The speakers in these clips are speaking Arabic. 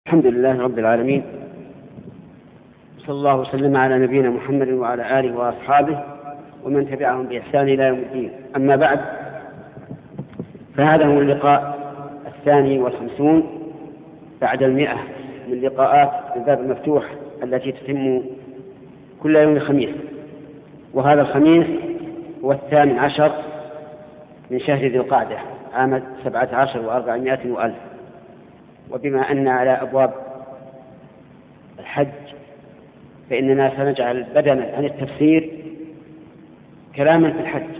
الحمد لله رب العالمين، صلى الله وسلم على نبينا محمد وعلى آله وأصحابه ومن تبعهم بإحسان إلى يوم الدين. أما بعد، فهذا هو اللقاء 52 بعد 100 من لقاءات الباب المفتوح التي تتم كل يوم خميس، وهذا الخميس هو 18 من شهر ذي القعدة عام 17 و400 وألف. وبما أن على أبواب الحج فإننا سنجعل بدلا عن التفسير كلاما في الحج،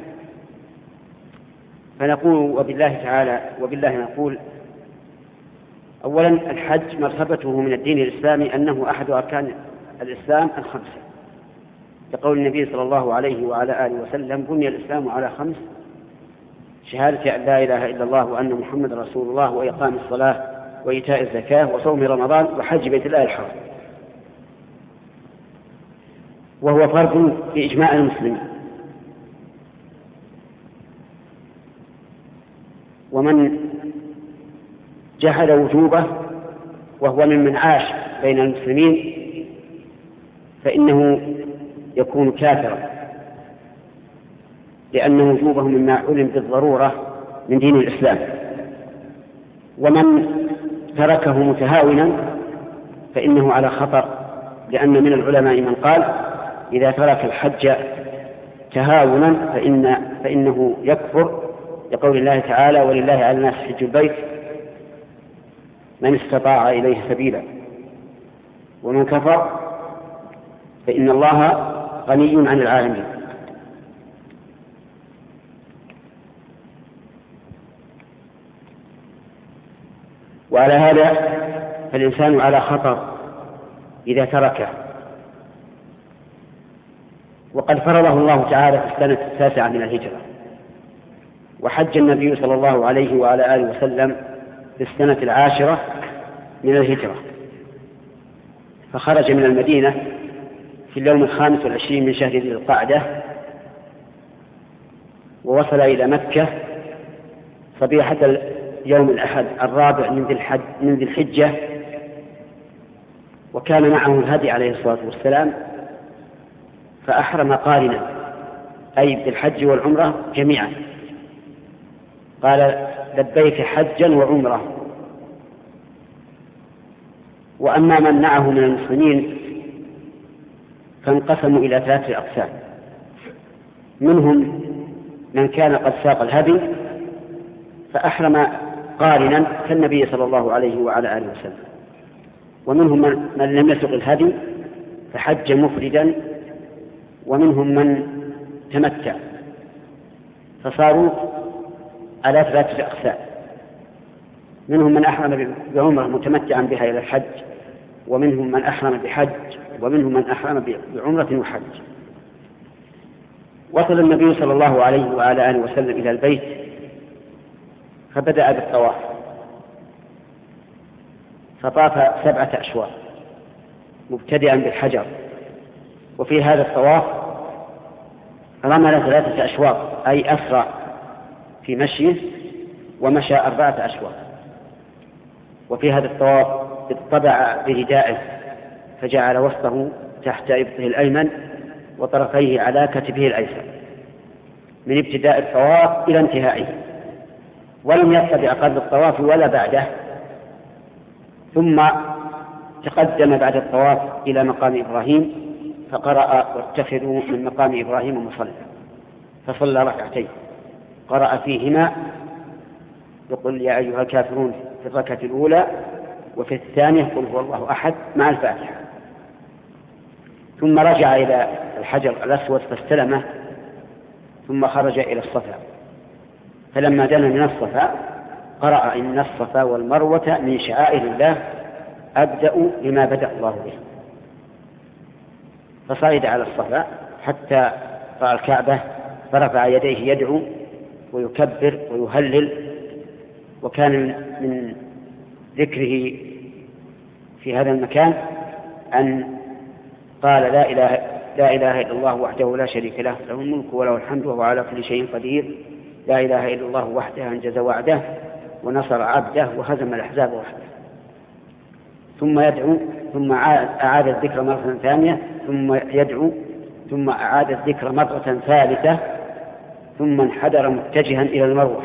فنقول وبالله نقول: أولا، الحج مرتبته من الدين الإسلامي أنه أحد أركان الإسلام الخمسة، لقول النبي صلى الله عليه وعلى آله وسلم: بني الإسلام على 5: شهادة أن لا إله إلا الله وأن محمد رسول الله، وإقام الصلاة، وإيتاء الزكاة، وصوم رمضان، وحج بيت الله الحرام. وهو فرض بإجماع المسلمين، ومن جحد وجوبه وهو ممن عاش بين المسلمين فإنه يكون كافرا، لأن وجوبه مما علم بالضرورة من دين الإسلام. ومن تركه متهاونا فإنه على خطر، لأن من العلماء من قال: إذا ترك الحج تهاونا فإنه يكفر، لقول الله تعالى: ولله على الناس حج البيت من استطاع إليه سبيلا. ومن كفر فإن الله غني عن العالمين. وعلى هذا فالإنسان على خطر إذا تركه. وقد فرضه الله تعالى في السنة 9 من الهجرة، وحج النبي صلى الله عليه وعلى آله وسلم في السنة 10 من الهجرة، فخرج من المدينة في اليوم 25 من شهر ذي القعدة، ووصل إلى مكة صبيحة يوم الأحد 4 من ذي الحجة، وكان معه الهدي عليه الصلاة والسلام، فأحرم قارنا، أي بالحج والعمرة جميعا، قال: لبيك حجا وعمرة. وأما من معه من المسلمين فانقسموا إلى 3 أقسام: منهم من كان قد ساق الهدي فأحرم قارنا كالنبي صلى الله عليه وعلى آله وسلم، ومنهم من لم يسق الهدي فحج مفردا، ومنهم من تمتع، فصاروا على 3 أقسام: منهم من أحرم بعمرة متمتعا بها إلى الحج، ومنهم من أحرم بحج، ومنهم من أحرم بعمرة وحج. وصل النبي صلى الله عليه وعلى آله وسلم إلى البيت، فبدأ بالطواف، فطاف 7 أشواط مبتدئا بالحجر. وفي هذا الطواف رمل 3 أشواط، أي أسرع في مشيه، ومشى 4 أشواط. وفي هذا الطواف اطبع بردائه، فجعل وسطه تحت إبطه الأيمن وطرفيه على كتفه الأيسر من ابتداء الطواف إلى انتهائه، ولم يطبع قبل الطواف ولا بعده. ثم تقدم بعد الطواف إلى مقام إبراهيم، فقرأ: واتخذوا من مقام إبراهيم مصلى، فصلى 2 ركعتين قرأ فيهما وقل يا أيها الكافرون في الركعة الأولى، وفي الثانية قل هو الله أحد مع الفاتحة. ثم رجع إلى الحجر الأسود فاستلمه، ثم خرج إلى الصفا، فلما دنا من الصفا قرأ: إن الصفا والمروة من شعائر الله أبدأ بما بدأ الله به. فصعد على الصفا حتى رأى الكعبة، فرفع يديه يدعو ويكبر ويهلل. وكان من ذكره في هذا المكان أن قال: لا إله إلا الله وحده لا شريك له، له الملك وله الحمد وهو على كل شيء قدير، لا إله إلا الله وحده أنجز وعده ونصر عبده وهزم الأحزاب وحده. ثم يدعو، ثم أعاد الذكر مرة ثانية، ثم يدعو، ثم أعاد الذكر مرة ثالثة، ثم انحدر متجها إلى المروة.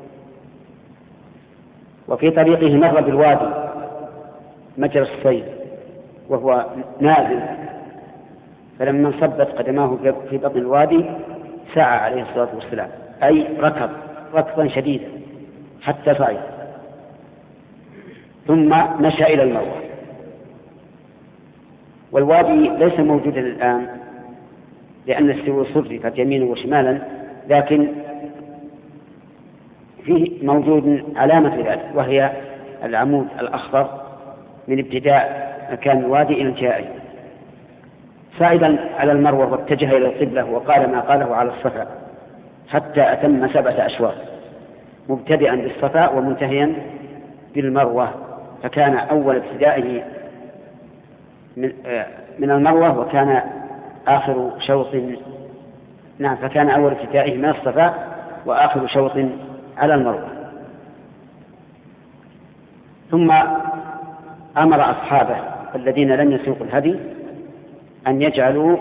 وفي طريقه مر بالوادي مجرى السيل وهو نازل، فلما انصبت قدماه في بطن الوادي سعى عليه الصلاة والسلام، أي ركض ركضا شديدا حتى صعد، ثم مشى إلى المروة. والوادي ليس موجودا الآن لأن السيول صرفت يمينا وشمالا، لكن فيه موجود علامة ذلك، وهي العمود الأخضر من ابتداء مكان الوادي إلى انتهائه. صعدا على المروة واتجه إلى القبلة وقال ما قاله على الصفا حتى أتم 7 أشواط، مبتدئا بالصفا ومنتهيا بالمروة. فكان أول ابتدائه من المروة وكان آخر شوط، نعم، فكان أول ابتدائه من الصفا وآخر شوط على المروة. ثم أمر أصحابه الذين لم يسوقوا الهدي أن يجعلوا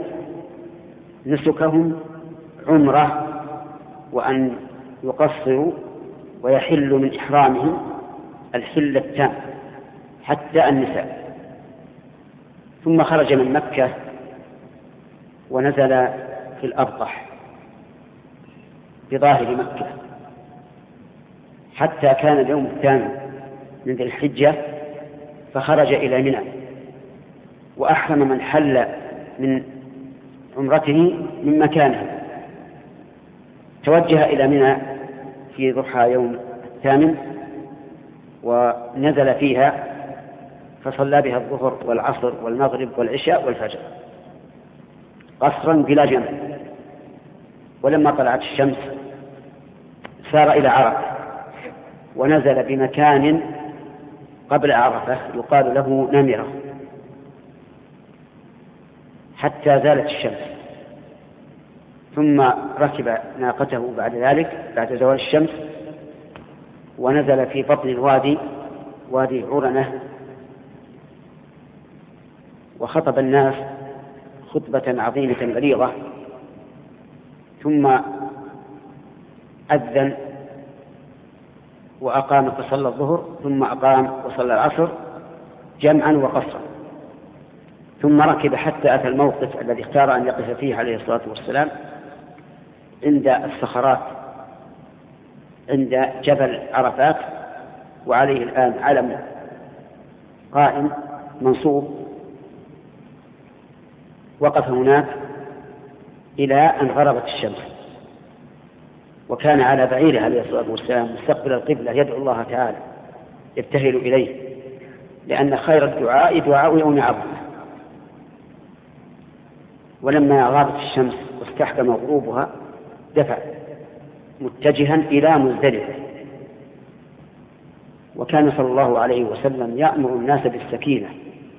نسكهم عمرة، وأن يقصروا ويحلوا من إحرامهم الحل التام حتى النساء. ثم خرج من مكة ونزل في الأبطح بظاهر مكة حتى كان اليوم الثامن من ذي الحجة، فخرج إلى منى وأحرم من حل من عمرته من مكانه. توجه إلى منى في ضحى يوم الثامن ونزل فيها فصلى بها الظهر والعصر والمغرب والعشاء والفجر قصرا بلا جمع. ولما طلعت الشمس سار إلى عرفة ونزل بمكان قبل عرفة يقال له نمرة حتى زالت الشمس، ثم ركب ناقته بعد ذلك بعد زوال الشمس ونزل في بطن الوادي وادي عرنة وخطب الناس خطبة عظيمة بليغة، ثم أذن وأقام فصلى الظهر، ثم أقام وصلى العصر جمعا وقصرا، ثم ركب حتى أتى الموقف الذي اختار أن يقف فيه عليه الصلاة والسلام عند الصخرات عند جبل عرفات، وعليه الآن علم قائم منصوب. وقف هناك إلى أن غربت الشمس، وكان على بعيره عليه الصلاة والسلام مستقبل القبلة يدعو الله تعالى يبتهل إليه، لأن خير الدعاء دعاء يوم عرفة. ولما غابت الشمس واستحكم غروبها دفع متجها إلى مزدلفة. وكان صلى الله عليه وسلم يأمر الناس بالسكينة،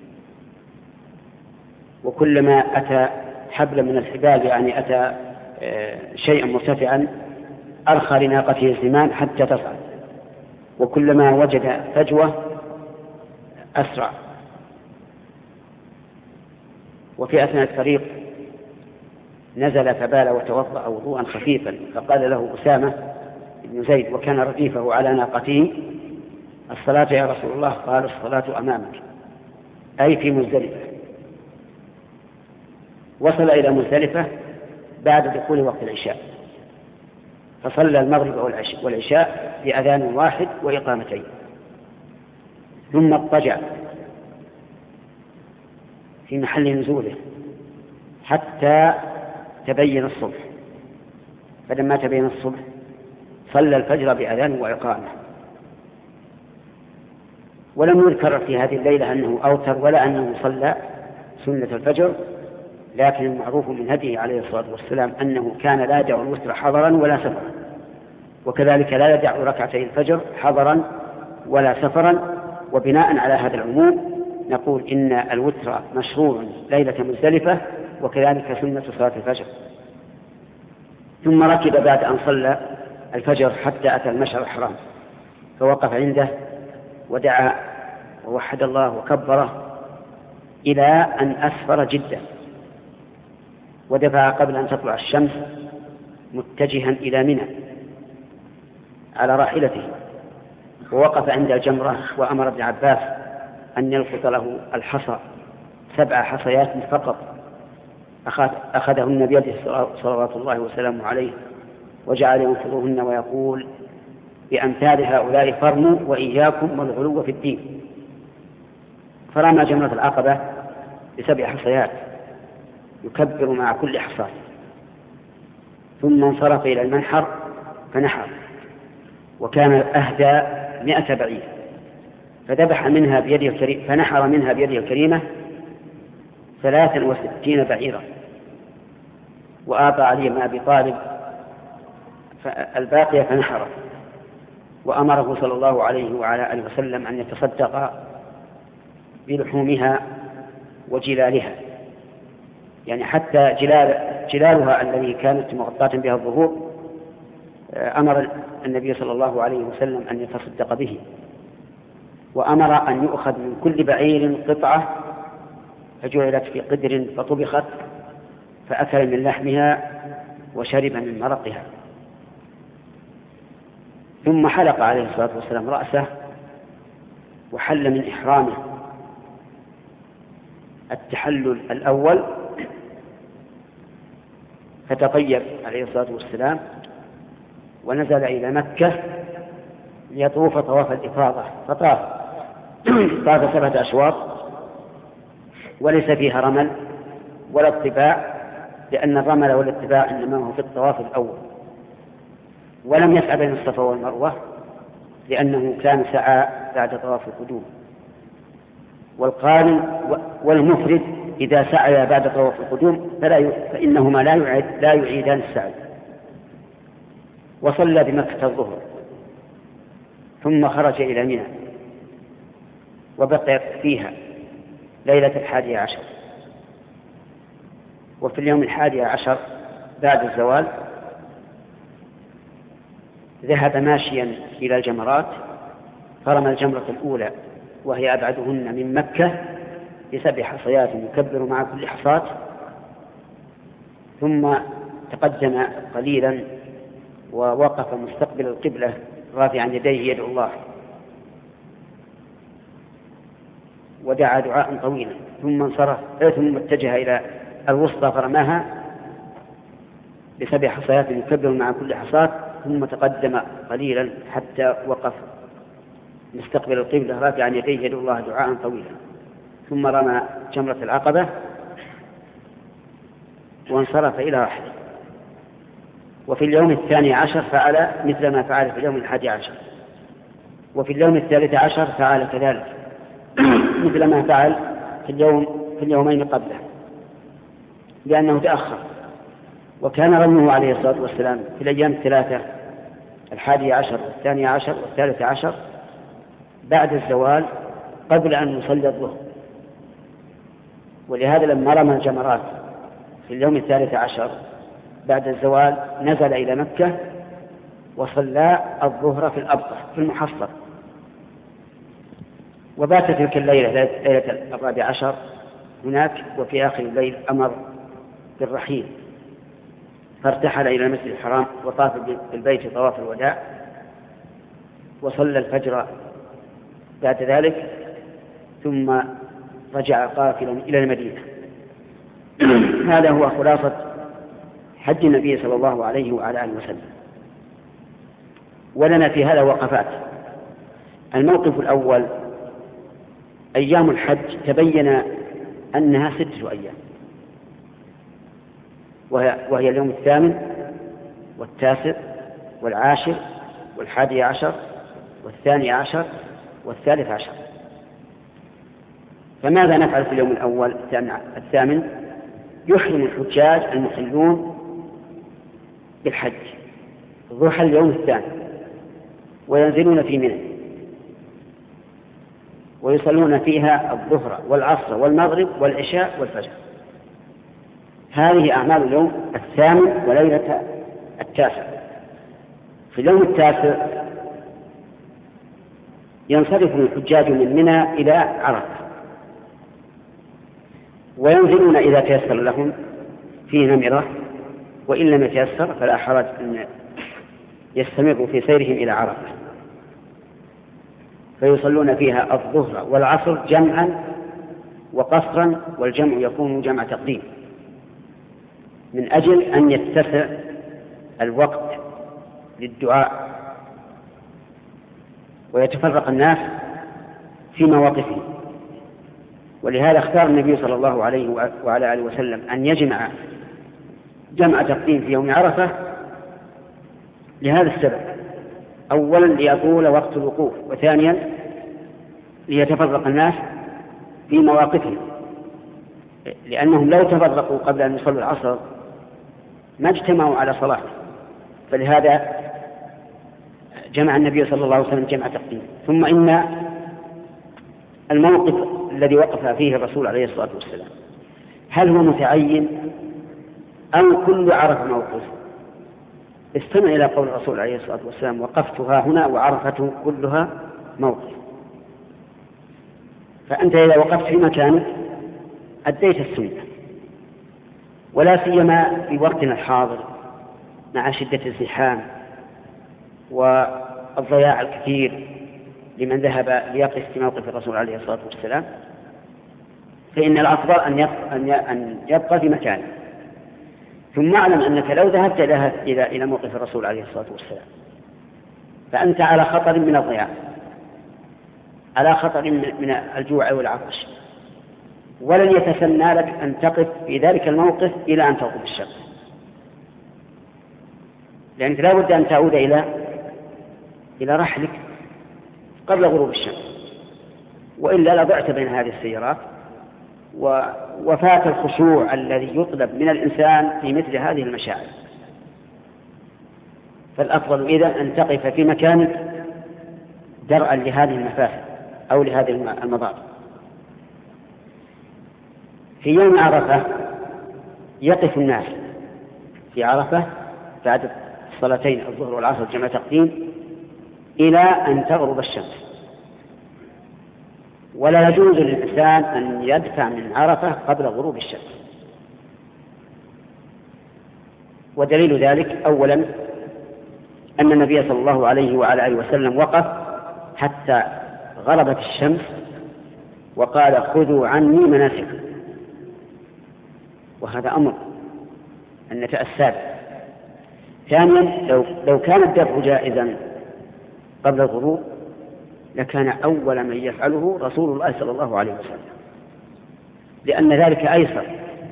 وكلما أتى حبل من الحبال يعني أتى شيئا مرتفعا أرخى لناقته الزمان حتى تصعد، وكلما وجد فجوة أسرع. وفي أثناء الطريق نزل فبال وتوضأ وضوءا خفيفا، فقال له أسامة بن زيد وكان رديفه على ناقته: الصلاة يا رسول الله؟ قال: الصلاة أمامك، أي في مزدلفة. وصل إلى مزدلفة بعد دخول وقت العشاء، فصلى المغرب والعشاء بأذان واحد وإقامتين، ثم اضطجع في محل نزوله حتى تبين الصبح. فلما تبين الصبح صلى الفجر بأذان وإقامة. ولم يذكر في هذه الليلة أنه أوتر ولا أنه صلى سنة الفجر، لكن المعروف من هديه عليه الصلاة والسلام أنه كان لا يدع الوتر حضرا ولا سفرا، وكذلك لا يدع ركعتي الفجر حضرا ولا سفرا. وبناء على هذا العموم نقول إن الوتر مشروع ليلة مزدلفة، وكذلك سنة صلاة الفجر. ثم ركب بعد أن صلى الفجر حتى أتى المشعر الحرام، فوقف عنده ودعا ووحد الله وكبره إلى أن أسفر جدا، ودفع قبل أن تطلع الشمس متجها إلى منى على راحلته، ووقف عند الجمرة وأمر ابن عباس أن يلقط له الحصى 7 حصيات فقط أخذهن بيده صلوات الله وسلامه عليه، وجعل ينفضهن ويقول: بأمثال هؤلاء فرموا وإياكم والغلو في الدين. فرمى جمرة العقبة ب7 حصيات يكبر مع كل حصاة، ثم انصرف إلى المنحر فنحر، وكان أهدى 100 بعير، فذبح منها بيده الكريمة، فنحر منها بيده الكريمة 63 بعيرا، وأعطى علي بن أبي طالب الباقية فنحره، وأمره صلى الله عليه وعلى آله وسلم أن يتصدق بلحومها وجلالها، يعني حتى جلالها الذي كانت مغطاة بها الظهور أمر النبي صلى الله عليه وسلم أن يتصدق به، وأمر أن يؤخذ من كل بعير قطعة فجعلت في قدر فطبخت، فأكل من لحمها وشرب من مرقها. ثم حلق عليه الصلاة والسلام رأسه وحل من إحرامه التحلل الأول، فتطيب عليه الصلاة والسلام ونزل إلى مكة ليطوف طواف الإفاضة، فطاف 7 أشواط، وليس فيها رمل ولا اطباع، لأن الرمل والاتباع إنما هو في الطواف الأول، ولم يسعى بين الصفا والمروة لأنه كان سعى بعد طواف القدوم. والقارن والمفرد إذا سعى بعد طواف القدوم فإنهما لا يعيدان السعي. وصلى بمكة الظهر ثم خرج إلى منى وبقي فيها ليلة 11، وفي اليوم 11 بعد الزوال ذهب ماشيا إلى الجمرات، فرمى الجمرة الأولى وهي أبعدهن من مكة ب7 حصيات يكبر مع كل حصاة، ثم تقدم قليلا ووقف مستقبل القبلة رافعا يديه يدعو الله، ودعا دعاء طويلا، ثم انصرف ثم اتجه إلى الوسطى فرماها ب7 حصيات يكبر مع كل حصاة، ثم تقدم قليلا حتى وقف مستقبل القبلة رافعا يديه يدعو الله دعاء طويلا، ثم رمى جمرة العقبة وانصرف إلى رحله. وفي اليوم 12 فعل مثل ما فعل في اليوم 11، وفي اليوم 13 فعل كذلك مثل ما فعل في اليومين قبله، لأنه تأخر. وكان رميه عليه الصلاة والسلام في الأيام 3 11 و12 و13 بعد الزوال قبل أن يصلي الظهر، ولهذا لما رمى الجمرات في اليوم 13 بعد الزوال نزل إلى مكة وصلى الظهر في الأبطح في المحصر، وبات تلك الليلة ليلة 14 هناك. وفي آخر الليل أمر بالرحيل، فارتحل إلى المسجد الحرام وطاف بالبيت طواف الوداع، وصلى الفجر بعد ذلك، ثم رجع قافلا إلى المدينة. هذا هو خلاصة حج النبي صلى الله عليه وعلى آله وسلم. ولنا في هذا وقفات. الموقف الأول: أيام الحج تبين أنها 6 أيام، وهي اليوم 8 و9 و10 و11 و12 و13. فماذا نفعل في اليوم الأول 8؟ يحرم الحجاج المحلون بالحج ضحى اليوم 8 وينزلون في منى ويصلون فيها الظهر والعصر والمغرب والعشاء والفجر. هذه أعمال اليوم 8 وليلة 9. في اليوم 9 ينصرف الحجاج من منى إلى عرفة، وينزلون إذا تيسر لهم في نمرة، وإن لم يتيسر فلا حرج أن يستمروا في سيرهم إلى عرفة، فيصلون فيها الظهر والعصر جمعا وقصرا، والجمع يكون جمع تقديم من أجل أن يتسع الوقت للدعاء ويتفرق الناس في مواقفهم. ولهذا اختار النبي صلى الله عليه وعلى آله وسلم أن يجمع جمع تقديم في يوم عرفة لهذا السبب: أولا ليطول وقت الوقوف، وثانيا ليتفرق الناس في مواقفهم، لأنهم لو تفرقوا قبل أن يصلوا العصر ما اجتمعوا على صلاة، فلهذا جمع النبي صلى الله عليه وسلم جمع تقديم. ثم إن الموقف الذي وقف فيه الرسول عليه الصلاة والسلام هل هو متعين أو كل عرفة موقف؟ استمع إلى قول الرسول عليه الصلاة والسلام: وقفتها هنا وعرفته كلها موقف. فأنت إذا وقفت في مكانك أديت السنة، ولا سيما في وقتنا الحاضر مع شدة الزحام والضياع الكثير لمن ذهب ليقف في موقف الرسول عليه الصلاة والسلام، فإن الأفضل أن يبقى في مكانه. ثم اعلم أنك لو ذهبت إلى موقف الرسول عليه الصلاة والسلام فأنت على خطر من الضياع، على خطر من الجوع والعطش، ولن يتسنى لك أن تقف في ذلك الموقف إلى أن تغرب الشمس، لأنك لا بد أن تعود إلى رحلك قبل غروب الشمس، وإلا لضعت بين هذه السيارات وفات الخشوع الذي يطلب من الإنسان في مثل هذه المشاعر. فالأفضل إذن أن تقف في مكانك درءا لهذه المفاسد أو لهذه المضار. في يوم عرفة يقف الناس في عرفة بعد الصلاتين الظهر والعصر جمع تقديم إلى أن تغرب الشمس، ولا يجوز للإنسان أن يدفع من عرفة قبل غروب الشمس. ودليل ذلك أولا أن النبي صلى الله عليه وعلى آله وسلم وقف حتى غربت الشمس وقال: خذوا عني مناسككم. وهذا أمر أن نتأسى. ثانيا لو كان الدفع جائزا قبل الغروب لكان أول من يفعله رسول الله صلى الله عليه وسلم، لأن ذلك أيسر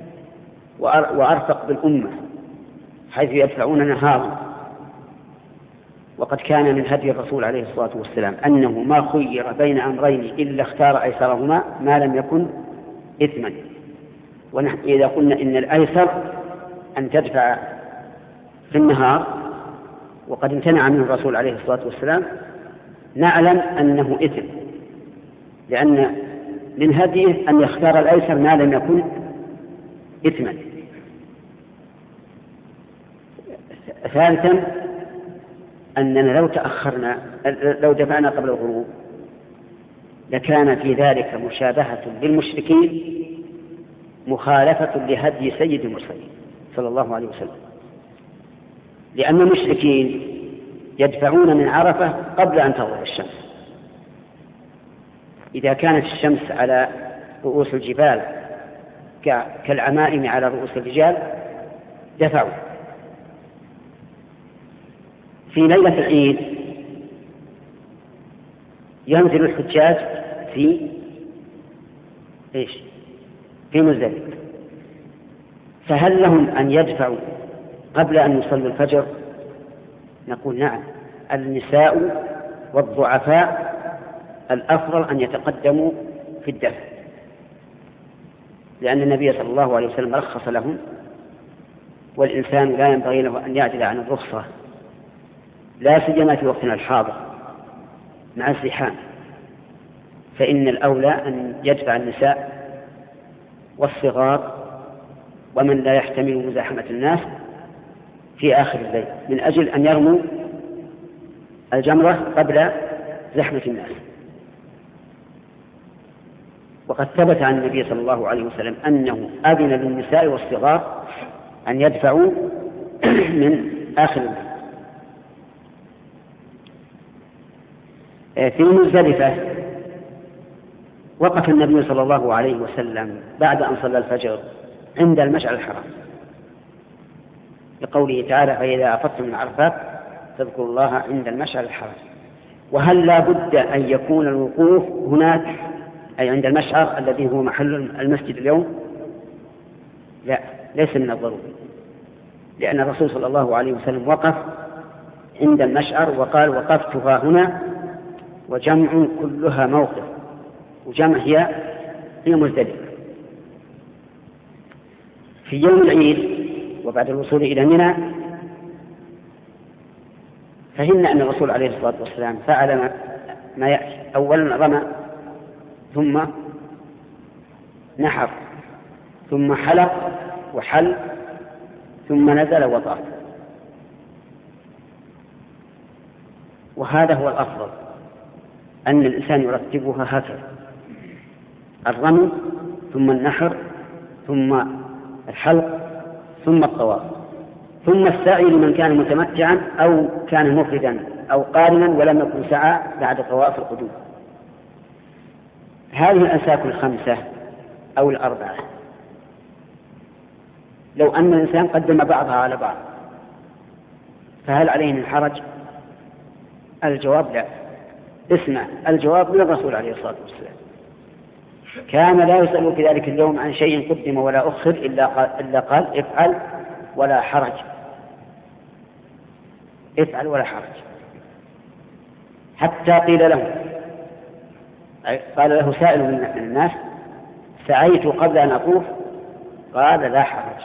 وأرفق بالأمة، حيث يدفعون نهارا. وقد كان من هدي الرسول عليه الصلاة والسلام أنه ما خير بين أمرين إلا اختار أيسرهما ما لم يكن إثما. ونحن إذا قلنا إن الأيسر أن تدفع في النهار وقد امتنع منه الرسول عليه الصلاة والسلام نعلم أنه إثم، لأن من هديه أن يختار الأيسر ما لم يكن إثما. ثالثا أننا لو دفعنا قبل الغروب لكان في ذلك مشابهة للمشركين مخالفة لهدي سيد المرسلين صلى الله عليه وسلم، لأن المشركين يدفعون من عرفة قبل أن تغرب الشمس. إذا كانت الشمس على رؤوس الجبال كالعمائم على رؤوس الرجال دفعوا. في ليلة العيد ينزل الحجاج في مزدلفة، فهل لهم أن يدفعوا قبل أن يصلوا الفجر؟ نقول نعم، النساء والضعفاء الأفضل أن يتقدموا في الدفع، لأن النبي صلى الله عليه وسلم رخص لهم، والإنسان لا ينبغي له أن يعدل عن الرخصة، لا سيما في وقتنا الحاضر مع الزحام، فإن الأولى أن يدفع النساء والصغار ومن لا يحتمل مزاحمة الناس في آخر الليل من أجل أن يرموا الجمرة قبل زحمة الناس. وقد ثبت عن النبي صلى الله عليه وسلم أنه أذن للنساء والصغار أن يدفعوا من آخر الليل. في مزدلفة وقف النبي صلى الله عليه وسلم بعد أن صلى الفجر عند المشعر الحرام لقوله تعالى: فإذا أفضتم من عرفات فاذكروا الله عند المشعر الحرام. وهل لا بد أن يكون الوقوف هناك أي عند المشعر الذي هو محل المسجد اليوم؟ لا، ليس من الضروري، لأن الرسول صلى الله عليه وسلم وقف عند المشعر وقال: وقفتها هنا وجمع كلها موقف، وجمع هي مزدلفة. في يوم العيد وبعد الوصول إلى منى فهمنا أن الرسول عليه الصلاة والسلام فعل ما يأتي: أولا رمى، ثم نحر، ثم حلق وحل، ثم نزل وطاف. وهذا هو الأفضل، أن الإنسان يرتبها هكذا: الرمي ثم النحر ثم الحلق ثم الطواف ثم السعي لمن كان متمتعا أو كان مفردا أو قارنا ولم يكن سعى بعد طواف القدوم. هذه الأنساك الخمسة أو الأربعة لو أن الإنسان قدم بعضها على بعض فهل عليه من حرج؟ الجواب لا. اسمع، الجواب من الرسول عليه الصلاة والسلام: كان لا يسأل في ذلك اليوم عن شيء قدم ولا أخر إلا قال: افعل ولا حرج، افعل ولا حرج. حتى قيل له، قال له سائل من الناس: سعيت قبل أن أطوف؟ قال: لا حرج.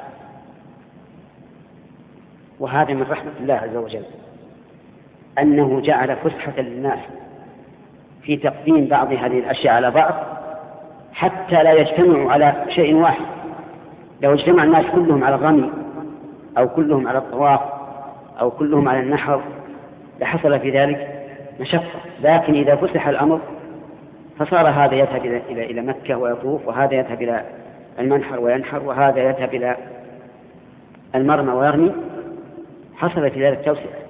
وهذا من رحمة الله عز وجل أنه جعل فسحة للناس في تقديم بعض هذه الأشياء على بعض حتى لا يجتمعوا على شيء واحد. لو اجتمع الناس كلهم على الرمي أو كلهم على الطواف أو كلهم على النحر لحصل في ذلك مشقة. لكن إذا فسح الأمر فصار هذا يذهب إلى مكة ويطوف، وهذا يذهب إلى المنحر وينحر، وهذا يذهب إلى المرمى ويرمي، حصل في ذلك توسعة.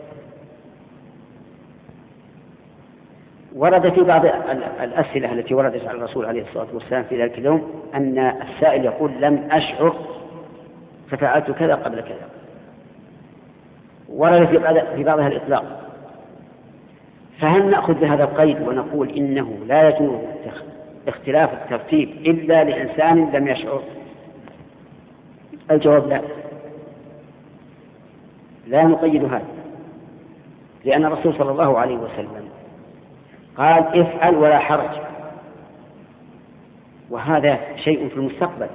ورد في بعض الأسئلة التي وردت على الرسول عليه الصلاة والسلام في ذلك اليوم أن السائل يقول: لم أشعر ففعلت كذا قبل كذا. ورد في بعضها الإطلاق. فهل نأخذ بهذا القيد ونقول إنه لا يجوز اختلاف الترتيب إلا لإنسان لم يشعر؟ الجواب لا، لا نقيد هذا، لأن الرسول صلى الله عليه وسلم قال: افعل ولا حرج، وهذا شيء في المستقبل.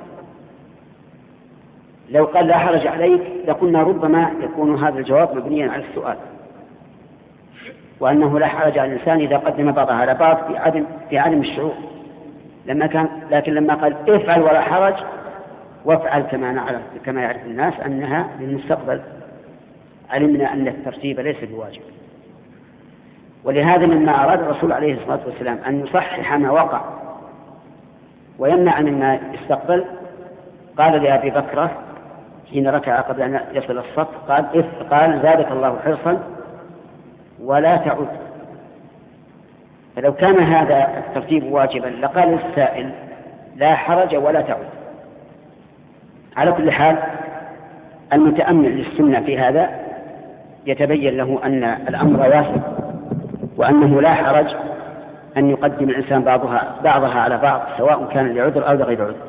لو قال لا حرج عليك لقلنا ربما يكون هذا الجواب مبنيا على السؤال، وأنه لا حرج على الإنسان إذا قدم بعضها على بعض في عدم الشعور. لكن لما قال افعل ولا حرج وافعل كما يعرف الناس أنها للمستقبل، علمنا أن الترتيب ليس بواجب. ولهذا مما أراد الرسول عليه الصلاة والسلام أن يصحح ما وقع ويمنع مما استقبل، قال لأبي بكر حين ركع قبل أن يصل الصف قال: زادك الله حرصا ولا تعد. فلو كان هذا الترتيب واجبا لقال السائل: لا حرج ولا تعد. على كل حال المتأمل للسنة في هذا يتبين له أن الأمر واسع، وأنه لا حرج أن يقدم الإنسان بعضها على بعض سواء كان لعذر أو لغير عذر.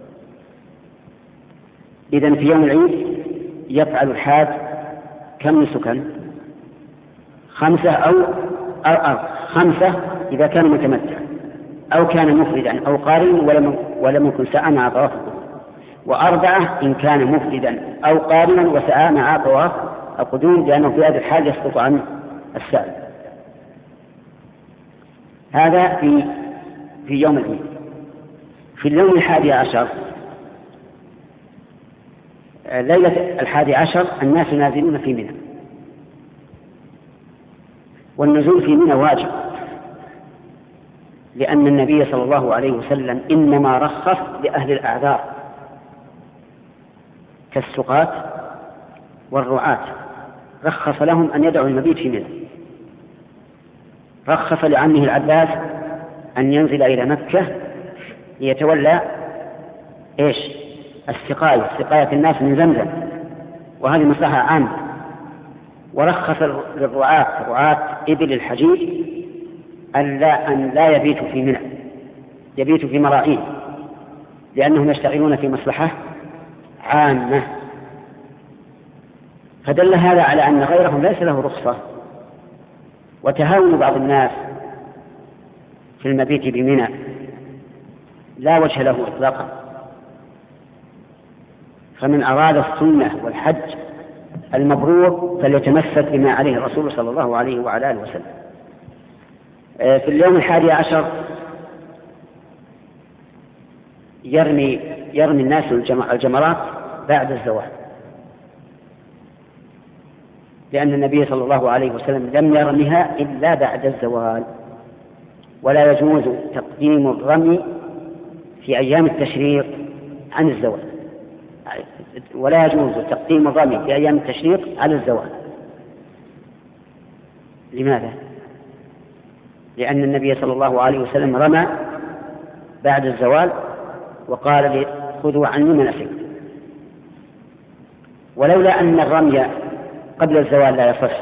إذن في يوم العيد يفعل الحاج كم نسكا؟ 5 أو 5 إذا كان متمتعا أو كان مفردا أو قارنا ولم يكن سعى مع طواف القدوم، و4 إن كان مفردا أو قارنا وسعى مع طواف القدوم، لأنه في هذه الحال يسقط عن السعي. هذا في يوم العيد. في اليوم 11 ليلة 11 الناس نازلون في منى، والنزول في منى واجب، لأن النبي صلى الله عليه وسلم إنما رخص لأهل الأعذار كالسقاة والرعاة، رخص لهم أن يدعوا المبيت في منى. رخص لعمه العباس أن ينزل إلى مكة ليتولى سقاية الناس من زمزم، وهذه مصلحة عامة. ورخص رعاة إبل الحجيج أن لا يبيتوا في منى، يبيتوا في مراعيه، لأنهم يشتغلون في مصلحة عامة. فدل هذا على أن غيرهم ليس له رخصة، وتهاون بعض الناس في المبيت بمنى لا وجه له إطلاقا. فمن أراد السنة والحج المبرور فليتمسك بما عليه الرسول صلى الله عليه وعلى آله وسلم. في اليوم 11 يرمي الناس الجمرات بعد الزوال، لأن النبي صلى الله عليه وسلم لم يرمها إلا بعد الزوال. ولا يجوز تقديم الرمي في أيام التشريق عن الزوال، ولا يجوز تقديم الرمي في أيام التشريق على الزوال. لماذا؟ لأن النبي صلى الله عليه وسلم رمى بعد الزوال وقال خذوا عني مناسككم. ولولا أن الرمي قبل الزوال لا يصح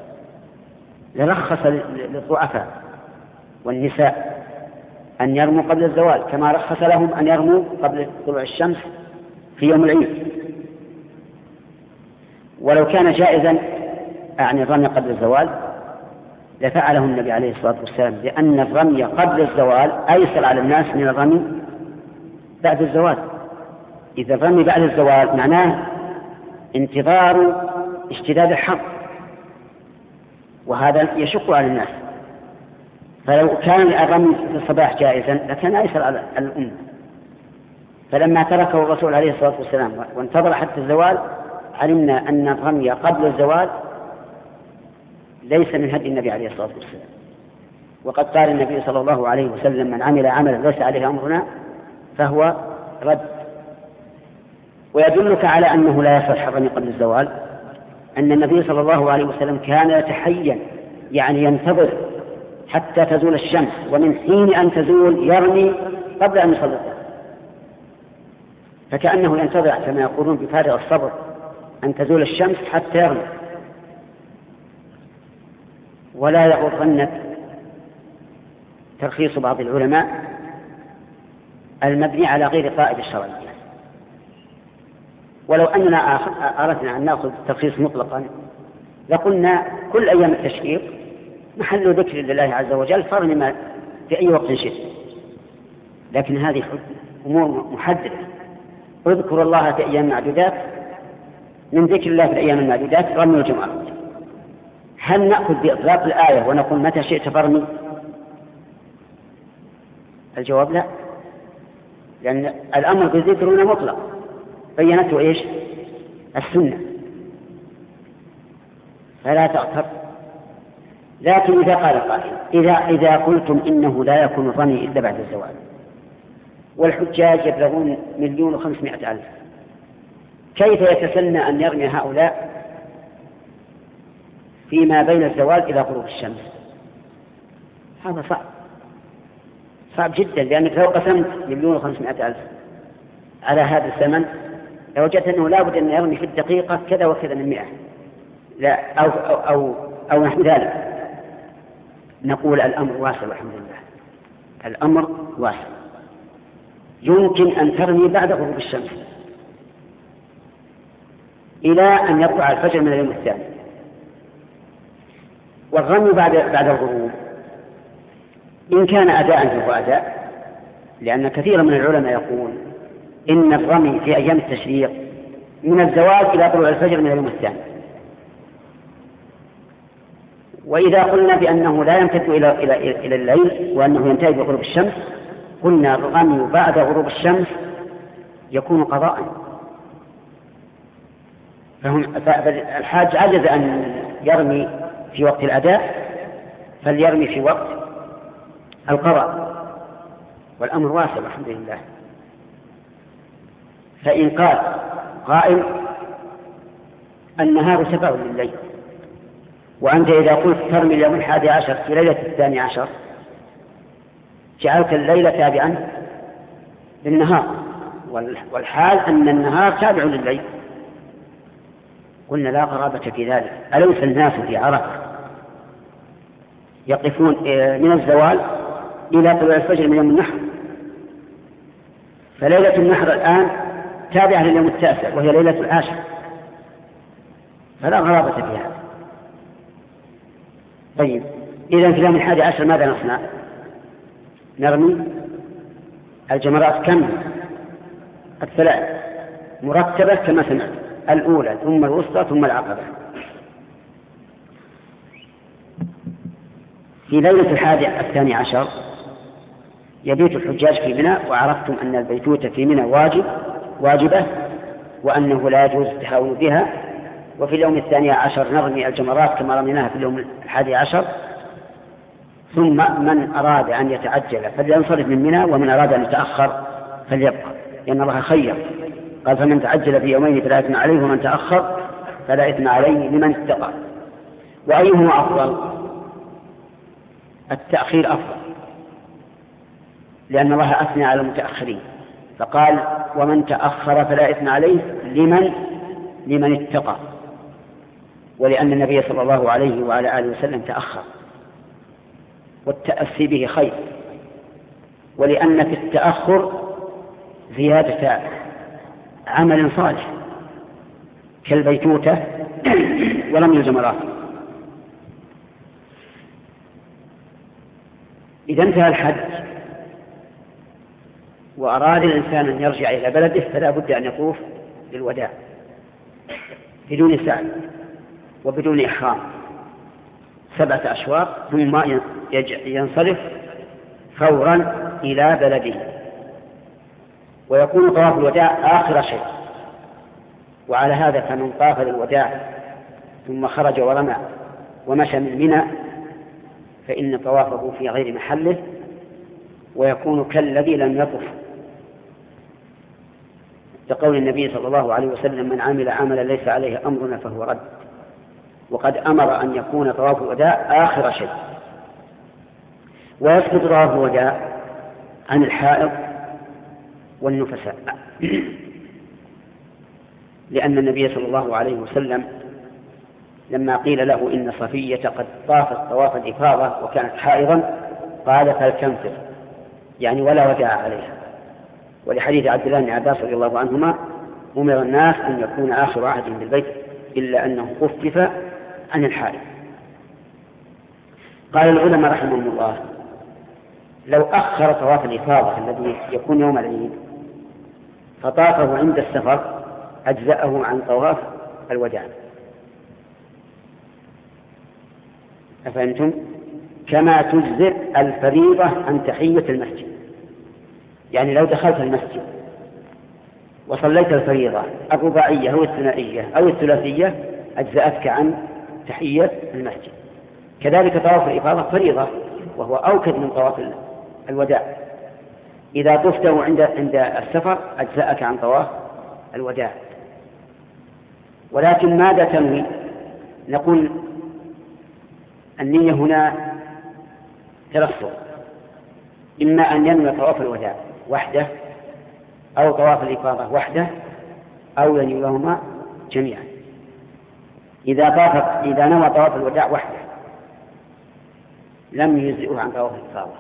لرخص للضعفاء والنساء أن يرموا قبل الزوال، كما رخص لهم أن يرموا قبل طلوع الشمس في يوم العيد. ولو كان جائزا أعني الرمي قبل الزوال لفعله النبي عليه الصلاة والسلام، لأن الرمي قبل الزوال أيسر على الناس من الرمي بعد الزوال. إذا الرمي بعد الزوال معناه انتظار اشتداد الحر، وهذا يشق على الناس. فلو كان الرمي في الصباح جائزا لكان أيسر على الأمة. فلما تركه الرسول عليه الصلاة والسلام وانتظر حتى الزوال علمنا أن الرمي قبل الزوال ليس من هدي النبي عليه الصلاة والسلام. وقد قال النبي صلى الله عليه وسلم من عمل عملا ليس عليه أمرنا فهو رد. ويدلك على أنه لا يصح الرمي قبل الزوال أن النبي صلى الله عليه وسلم كان يتحين، يعني ينتظر حتى تزول الشمس، ومن حين أن تزول يرمي قبل أن يصلي. فكأنه ينتظر كما يقولون بفارغ الصبر أن تزول الشمس حتى يرمي. ولا يغرنك ترخيص بعض العلماء المبني على غير قائد الشرعية. ولو أننا أردنا أن نأخذ الترخيص مطلقا لقلنا كل أيام التشريق محل ذكر لله عز وجل فرمي في أي وقت شئت. لكن هذه أمور محددة، اذكر الله في أيام معدودات، من ذكر الله في الأيام المعدودات رمي الجمعة. هل نأخذ بإطلاق الآية ونقول متى شئت فرمي؟ الجواب لا، لأن الأمر بالذكر هنا مطلق بينته السنة، فلا تغتر. لكن إذا قال قائل إذا قلتم إنه لا يكون الرمي إلا بعد الزوال والحجاج يبلغون 1,500,000، كيف يتسنى أن يرمي هؤلاء فيما بين الزوال إلى غروب الشمس؟ هذا صعب جدا، لأنك لو قسمت 1,500,000 على هذا الزمن لوجدت أنه لا بد أن يرمي في الدقيقة كذا وكذا من 100 لا أو نحو ذلك. نقول الأمر واسع والحمد لله، الأمر واسع، يمكن أن ترمي بعد غروب الشمس إلى أن يطلع الفجر من اليوم الثاني. والرمي بعد الغروب إن كان أداء فهو أداء، لأن كثيرا من العلماء يقول إن الرمي في أيام التشريق من الزوال إلى طلوع الفجر من اليوم الثاني. وإذا قلنا بأنه لا يمتد إلى الليل وأنه ينتهي بغروب الشمس قلنا الرمي بعد غروب الشمس يكون قضاء. الحاج عجز أن يرمي في وقت الأداء فليرمي في وقت القضاء. والأمر واسع الحمد لله. فإن قال قائل النهار تبع لليل، وأنت إذا قلت ترمي اليوم 11 في ليلة 12 جعلت الليل تابعا للنهار، والحال أن النهار تابع لليل. قلنا لا غرابة في ذلك، أليس الناس في عرفة يقفون من الزوال إلى طلوع الفجر من يوم النحر؟ فليلة النحر الآن تابعة لليوم 9 وهي ليلة 10، فلا غرابة في هذا. طيب إذا في اليوم 11 ماذا نصنع؟ نرمي الجمرات كم؟ الثلاث مرتبة كما سمعت، الأولى ثم الوسطى ثم العقبة. في ليلة 11 يبيت الحجاج في منى، وعرفتم أن البيتوتة في منى واجبة، وأنه لا يجوز التهاون بها. وفي اليوم 12 نرمي الجمرات كما رميناها في اليوم 11. ثم من أراد أن يتعجل فلينصرف من منى، ومن أراد أن يتأخر فليبقى، لأن الله خير قال فمن تعجل في يومين فلا إثم عليه ومن تأخر فلا إثم عليه لمن اتقى. وأيهما أفضل؟ التأخير أفضل، لأن الله أثنى على المتأخرين فقال ومن تأخر فلا إثم عليه لمن اتقى، ولأن النبي صلى الله عليه وعلى آله وسلم تأخر، والتأسي به خير، ولأن في التأخر زيادة عمل صالح كالبيتوتة ورمي الجمرات. إذا انتهى الحج وأراد الإنسان أن يرجع إلى بلده فلا بد أن يطوف للوداع بدون سعي وبدون إحرام 7 أشواط، ثم ينصرف فورا إلى بلده، ويكون طواف الوداع آخر شيء. وعلى هذا فمن طاف للوداع ثم خرج ورمى ومشى من منى فإن طوافه في غير محله، ويكون كالذي لم يطف، كقول النبي صلى الله عليه وسلم من عمل عملا ليس عليه أمرنا فهو رد. وقد أمر أن يكون طواف الوداع آخر شيء. ويسقط طواف الوداع عن الحائض والنفساء، لأن النبي صلى الله عليه وسلم لما قيل له إن صفية قد طافت طواف الإفاضة وكانت حائضا قال فلتنفر، يعني ولا وداع عليها. ولحديث عبد الله بن عباس رضي الله عنهما أمر الناس أن يكون آخر عهدهم بالبيت إلا أنه خفف عن الحائض. قال العلماء رحمهم الله لو أخر طواف الإفاضة الذي يكون يوم العيد فطافه عند السفر أجزأه عن طواف الوداع. أفهمتم؟ كما تجزئ الفريضة عن تحية المسجد، يعني لو دخلت المسجد وصليت الفريضة الرباعية أو الثنائية أو الثلاثية أجزأتك عن تحية المسجد. كذلك طواف الإفاضة فريضة وهو أوكد من طواف الوداع، إذا طفته عند السفر أجزأك عن طواف الوداع. ولكن ماذا تنوي؟ نقول النية هنا 3 صور، إما أن ينوي طواف الوداع وحده أو طواف الإفاضة وحده أو ينويهما جميعا. إذا نوى طواف الوداع وحده لم يجزئه عن طواف الإفاضة،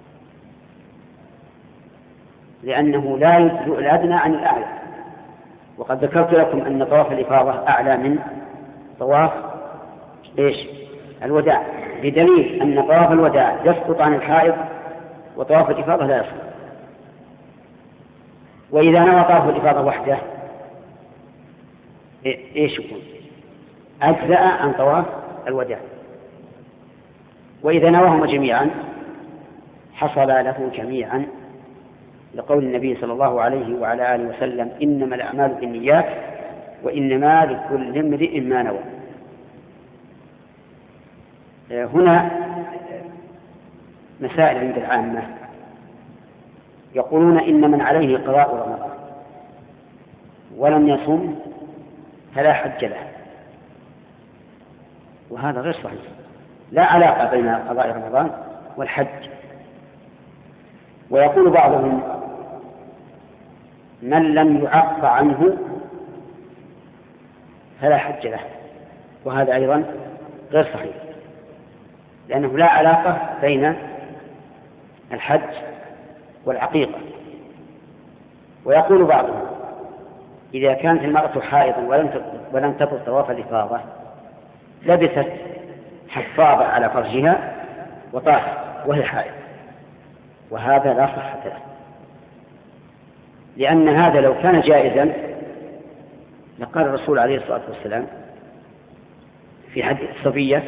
لأنه لا يجزئ الأدنى عن الأعلى. وقد ذكرت لكم أن طواف الإفاضة أعلى من طواف الوداع، بدليل أن طواف الوداع يسقط عن الحائض وطواف الإفاضة لا يسقط. وإذا نوى طواف الإفاضة وحده يكون؟ أجزأ عن طواف الوداع. وإذا نواهما جميعا حصل له جميعا، لقول النبي صلى الله عليه وعلى آله وسلم إنما الأعمال بالنيات وإنما لكل امرئ ما نوى. هنا مسائل عند العامة. يقولون إن من عليه قضاء رمضان ولم يصم فلا حج له، وهذا غير صحيح، لا علاقة بين قضاء رمضان والحج. ويقول بعضهم من لم يعق عنه فلا حج له، وهذا أيضا غير صحيح، لأنه لا علاقة بين الحج والعقيقة. ويقول بعضهم إذا كانت المرأة حائضا ولم تطر طواف الإفاضة لبست حفاظة على فرجها وطاف وهي حائض، وهذا لا صحة له، لأن هذا لو كان جائزا لقال الرسول عليه الصلاة والسلام في حديث الصبية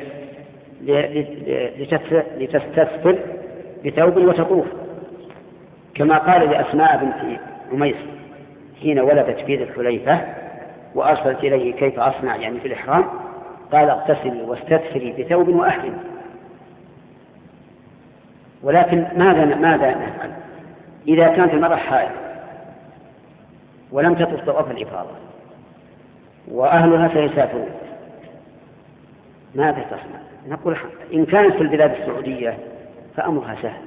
لتستسفل بثوب وتطوف، كما قال لأسماء بنت عميس حين ولدت في ذي الحليفة وأرسلت إليه كيف أصنع يعني في الإحرام، قال اغتسلي واستدفري بثوب وأحرمي. ولكن ماذا نفعل إذا كانت المرأة حائض ولم تطف طواف الإفاضة وأهلها سيسافرون، ماذا تصنع؟ نقول إن كانت في البلاد السعودية فأمرها سهل،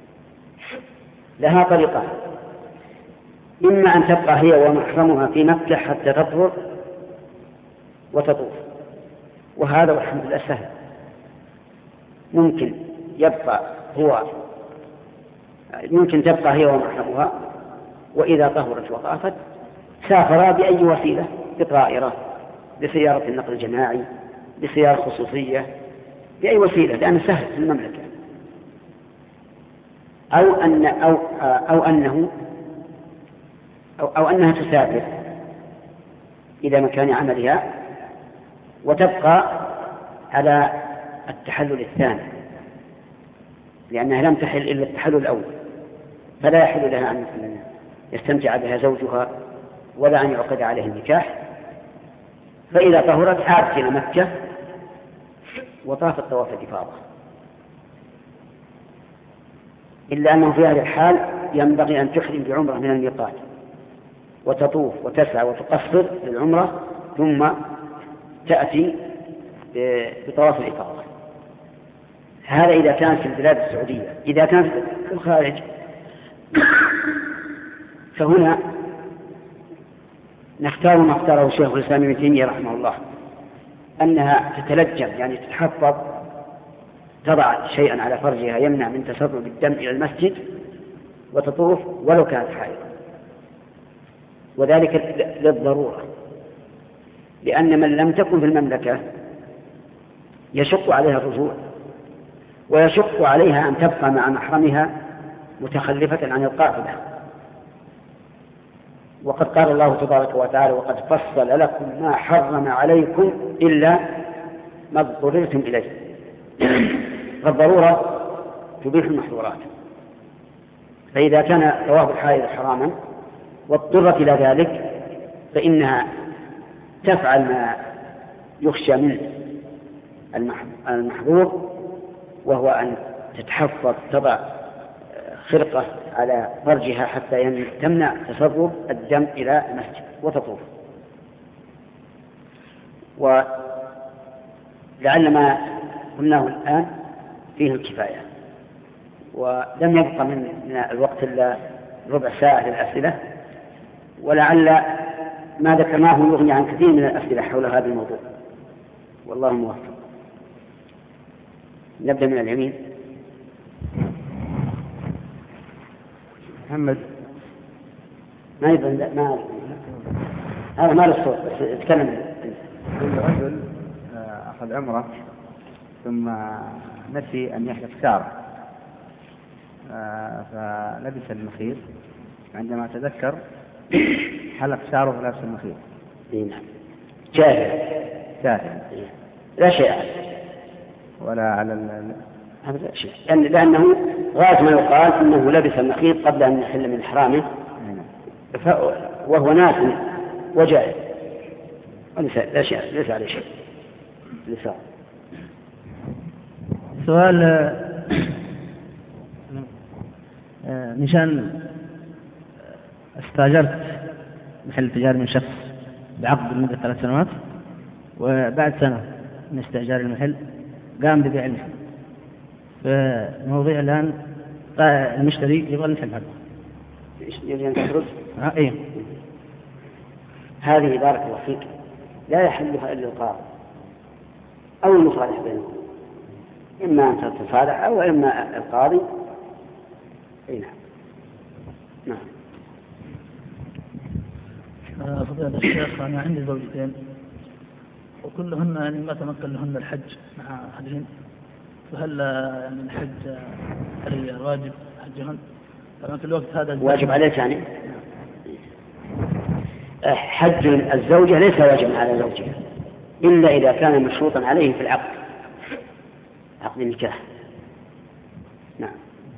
لها طريقة، إما أن تبقى هي ومحرمها في مكة حتى تطهر وتطوف، وهذا والحمد لله سهل، ممكن تبقى هي ومحرمها، وإذا طهرت وطافت سافرا بأي وسيلة، بطائرة، بسيارة النقل الجماعي، بسيارة خصوصية، بأي وسيلة، لأنه سهل في المملكة. أو أنها تسافر إلى مكان عملها وتبقى على التحلل الثاني، لأنها لم تحل إلا التحلل الأول، فلا يحل لها أن يستمتع بها زوجها ولا أن يعقد عليه النكاح. فإذا طهرت عادت إلى مكة وطافت طواف الإفاضة، إلا أنه في هذه الحال ينبغي أن تحرم بعمرة من الميقات وتطوف وتسعى وتقصر للعمرة ثم تأتي بطواف الإفاضة. هذا إذا كانت في البلاد السعودية. إذا كانت في الخارج فهنا نختار ما اختاره الشيخ الإسلام ابن تيمية رحمه الله، أنها تتلجم يعني تتحفظ، تضع شيئا على فرجها يمنع من تسرب الدم إلى المسجد وتطوف ولو كانت حائضة، وذلك للضرورة، لأن من لم تكن في المملكة يشق عليها الرجوع، ويشق عليها أن تبقى مع محرمها متخلفة عن القافلة. وقد قال الله تبارك وتعالى وقد فصل لكم ما حرم عليكم إلا ما اضطررتم إليه. فالضرورة تبيح المحظورات، فإذا كان طواف الحائض حراما واضطرت إلى ذلك فإنها تفعل ما يخشى من المحظور، وهو أن تتحفظ، تضع خرقة على فرجها حتى تمنع تسرب الدم إلى المسجد وتطوف. ولعل ما قلناه الآن فيه الكفاية، ولم يبقى من الوقت إلا ربع ساعة للأسئلة، ولعل ما ذكرناه يغني عن كثير من الأسئلة حول هذا الموضوع، والله موفق. نبدأ من اليمين. محمد ما يبقى هذا ما له صوت، بس اتكلم. رجل أخذ عمره ثم نسي أن يحلق شعره، فلبس المخيط، عندما تذكر حلق شعره ولبس المخيط. نعم، جاهل لا شيء ولا على هذا لا شيء، لأنه غاية ما يقال أنه لبس المخيط قبل أن يحل من إحرامه وهو ناس وجاهل، ليس عليه شيء. سؤال نشان استأجرت محل تجاري من شخص بعقد لمدة 3 سنوات، وبعد سنة من استئجار المحل قام ببيع المحل. فموضوع الآن المشتري يبغى المحل هذا. يريد أن تخرج؟ إيه. هذه بارك الله فيك لا يحلها إلا القاضي أو المصالح بينهم، إما أن تتصالح أو إما القاضي. أي نعم. فضيلة الشيخ، أنا عندي زوجتين وكلهن يعني ما تمكن لهن الحج مع أهلهن، فهل يعني الحج علي واجب حجهن؟ فما في الوقت هذا واجب عليك يعني؟ حج الزوجة ليس واجبا على زوجها إلا إذا كان مشروطا عليه في العقد، عقد النكاح. نعم.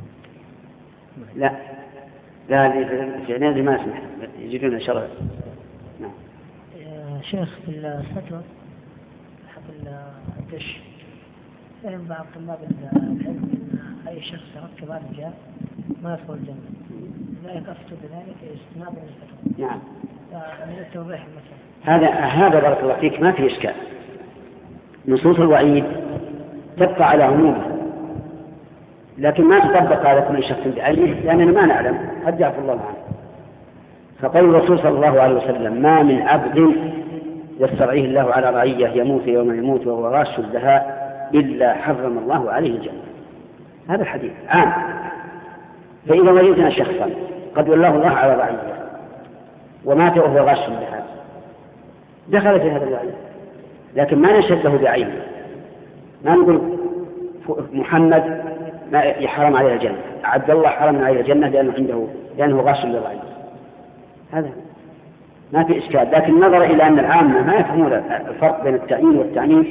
لا في ما اسمح يجدون إن شاء الله. نعم. يا شيخ في الفتوى حق الدش، فهم بعض طلاب العلم أي شخص يركب هذا الرجال ما يدخل الجنة، لذلك أفتوا بذلك استنابا للفتوى. نعم. فمن التوضيح المسألة. هذا بارك الله فيك ما في إشكال. نصوص الوعيد تبقى على عمومها، لكن ما تطبق على كل شخص بعينه لأننا ما نعلم، قد يعفو الله عنه. فقول الرسول صلى الله عليه وسلم: ما من عبد يسترعيه الله على رعية يموت يوم يموت وهو غاش لها إلا حرم الله عليه الجنة. هذا الحديث عام. فإذا وجدنا شخصا قد ولاه الله على رعية ومات وهو غاش لها دخل في هذا الوعيد، لكن ما نشهد له بعينه، ما نقول محمد ما يحرم عليه الجنة، عبد الله حرم عليه الجنة لأنه غاش للرعية. هذا ما في إشكال. لكن نظر إلى أن العامة ما يفهمون الفرق بين التعيين والتعميم،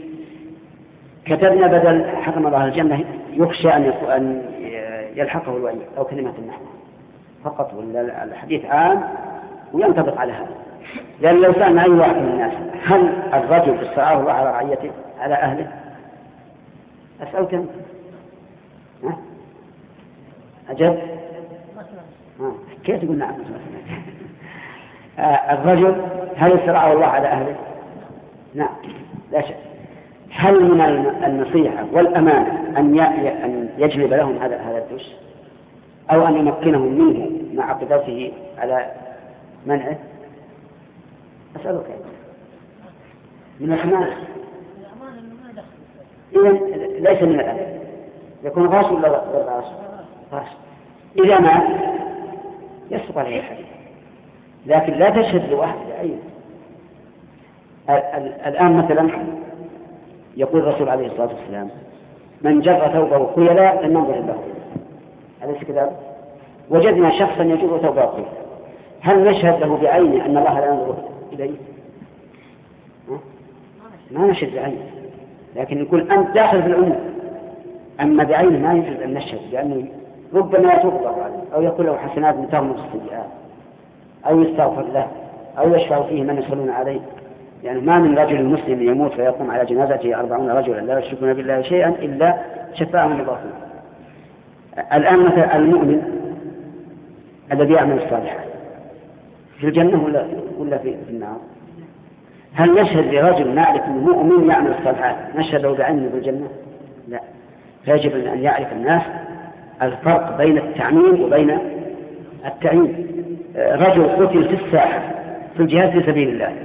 كتبنا بدل حرم الله الجنة يخشى أن يلحقه الوعيد أو كلمة النحو فقط، ولا الحديث عام وينطبق على هذا. لأن لو سألنا أي واحد من الناس: هل الرجل استرعاه الله على رعيته على أهله؟ أسألك أنت. أجل؟ كيف تقول نعم؟ الرجل هل استرعاه الله على أهله؟ نعم لا شك. هل من النصيحة والأمانة أن يجلب لهم هذا الدش أو أن يمكنهم منه مع قدرته على منعه؟ أسألك من الأمانة. إذن ليس من الأمانة، يكون غاش ولا غير غاش. إذا ما يسقط عليه الحديث، لكن لا تشهد لواحد بعينه. الآن مثلا يقول الرسول عليه الصلاة والسلام: من جر ثوبه خيلاء لم ننظر له. أليس كذلك؟ وجدنا شخصا يجر ثوبه خيلاء، هل نشهد له بعينه أن الله لا ينظر إليه؟ ما نشهد بعينه، لكن يقول أنت داخل في العموم. أما بعينه ما يجوز أن نشهد، لأنه ربما يتوب الله عليه أو يقول له حسنات من تغمض السيئات أو يستغفر له أو يشفع فيه من يصلون عليه. يعني ما من رجل مسلم يموت فيقوم على جنازته 40 رجلا لا يشركون بالله شيئا إلا شفاعهم الله فيه. الآن مثلا المؤمن الذي يعمل الصالحات في الجنة ولا في النار؟ هل نشهد لرجل نعرف أنه مؤمن يعمل الصالحات نشهد له بعينه بالجنة؟ لا. فيجب أن يعرف الناس الفرق بين التعميم وبين التعيين. رجل قتل في الساحة في الجهاد في سبيل الله،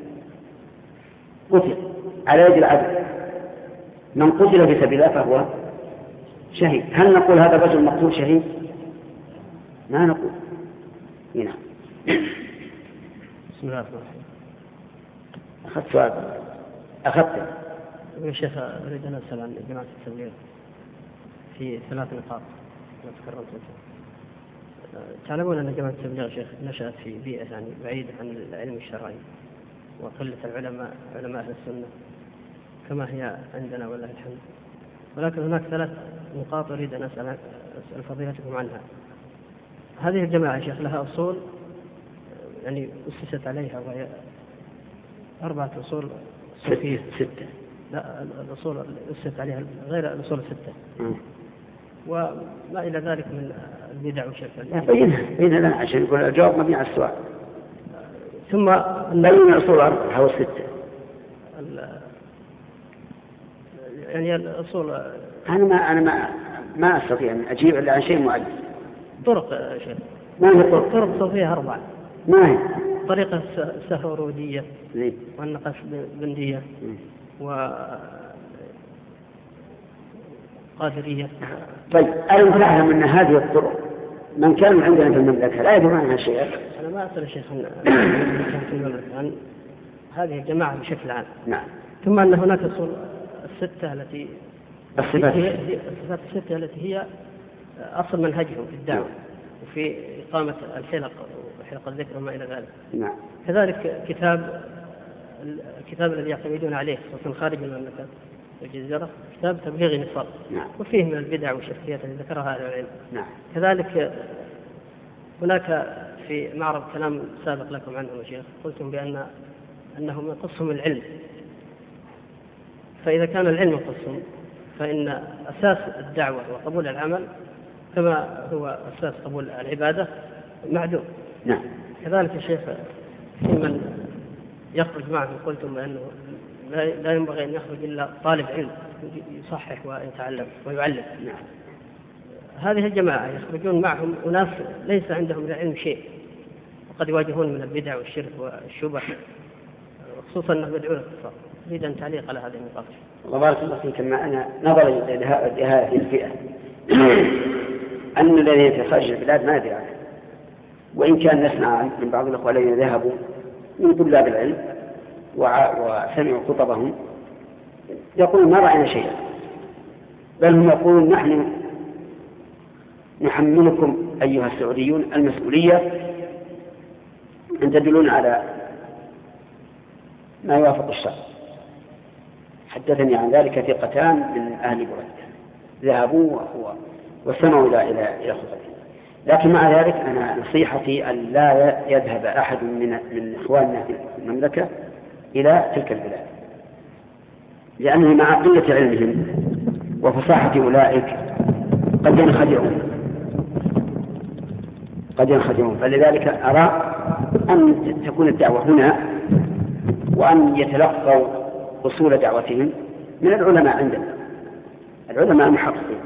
قتل على يد العدو، من قتل في سبيل الله فهو شهيد. هل نقول هذا الرجل مقتول شهيد؟ ما نقول. هنا بسم الله الرحمن الرحيم. أخذت سؤال. أخذت يا شيخ، أريد أن أسأل عن جماعة التبليغ في 3 نقاط ما تكررت. تعلمون أن جماعة التبليغ شيخ نشأت في بيئة يعني بعيدة عن العلم الشرعي وقلة العلماء علماء أهل السنة كما هي عندنا والله الحمد. ولكن هناك 3 نقاط أريد أن أسأل فضيلتكم عنها. هذه الجماعة يا شيخ لها أصول يعني أسست عليها، وهي 4 أصول صوفية. 6. لا، الأصول أسست عليها غير الأصول 6. وما إلى ذلك من البدع والشرك. بين لنا عشان يقول الجواب مبني على السؤال. ثم بين الأصول الأربعة أو الستة. يعني الأصول أنا ما أستطيع أن أجيب إلا عن شيء معين. طرق شيخ. ما هي طرق صوفية 4. ما هي؟ طريقة السهرودية والنقشبندية وقادرية. طيب أنا تعلم أن هذه الطرق من كان عندنا في المملكة لا يدرون عنها شيئا. أنا ما أسأل الشيخ في المملكة عن هذه الجماعة بشكل عام. نعم. ثم أن هناك أصول الستة التي الصفات الستة التي هي أصل منهجهم في الدعوة وفي إقامة الحلق وحلق الذكر وما إلى ذلك. نعم. كذلك الكتاب الذي يعتمدون عليه خصوصا خارج المملكة والجزيرة كتاب تبليغ نصاب. نعم. وفيه من البدع والشركيات التي ذكرها أهل العلم. نعم. كذلك هناك في معرض كلام سابق لكم عنه يا شيخ قلتم أنهم يقصهم العلم، فإذا كان العلم يقصهم فإن أساس الدعوة وقبول العمل كما هو أساس قبول العبادة معدوم. نعم. كذلك يا شيخ في من يخرج معهم قلتم بأنه لا ينبغي أن يخرج إلا طالب علم يصحح ويتعلم ويعلم. نعم. هذه الجماعة يخرجون معهم أناس ليس عندهم من العلم شيء وقد يواجهون من البدع والشرك والشبه خصوصا أنهم يدعون الكفار. أريد أن تعليق على هذه النقاط. الله بارك الله فيك. كما أنا نظري لهذه الفئة أن الذين في خارج البلاد ما يدري عنه، وإن كان نسمع من بعض الأخوة الذين ذهبوا من طلاب العلم وسمعوا خطبهم يقولون ما رأينا شيئا، بل هم يقولون نحن نحملكم أيها السعوديون المسؤولية أن تدلون على ما يوافق الشرع. حدثني عن ذلك ثقتان من أهل بريدة ذهبوا واستمعوا إلى خطبهم. لكن مع ذلك أنا نصيحتي أن لا يذهب أحد من إخواننا في المملكة إلى تلك البلاد، لأنه مع قلة علمهم وفصاحة أولئك قد ينخدعون. فلذلك أرى أن تكون الدعوة هنا وأن يتلقوا أصول دعوتهم من العلماء عندنا، العلماء المحققين،